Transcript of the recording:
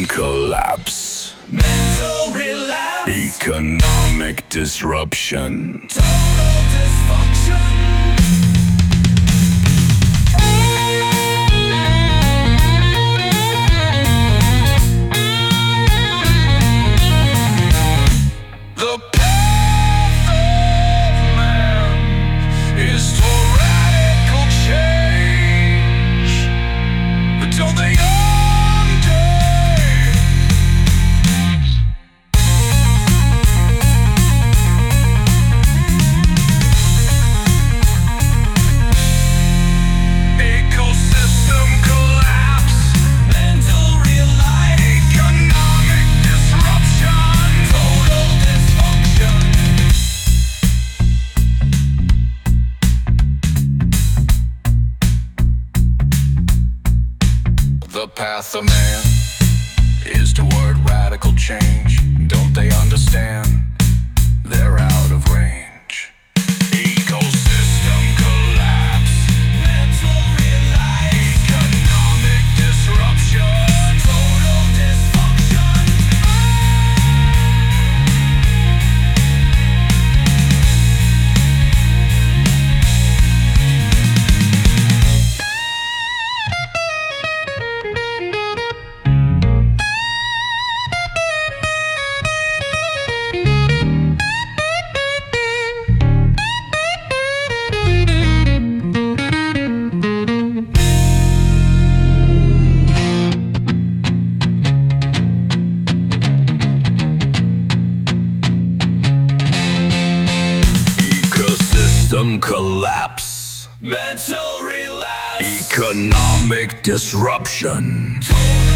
collapse, mental relapse, economic disruption, total dysfunction. The path of man is to radical change, but don't they understand? Ecosystem collapse, mental reliance, economic disruption, total dysfunction. The path of man is toward radical change. Don't they understand? They're out of range. Ecosystem collapse, mental reliance, economic disruption, total dysfunction. ecosystem collapse, Mental relapse, economic disruption. total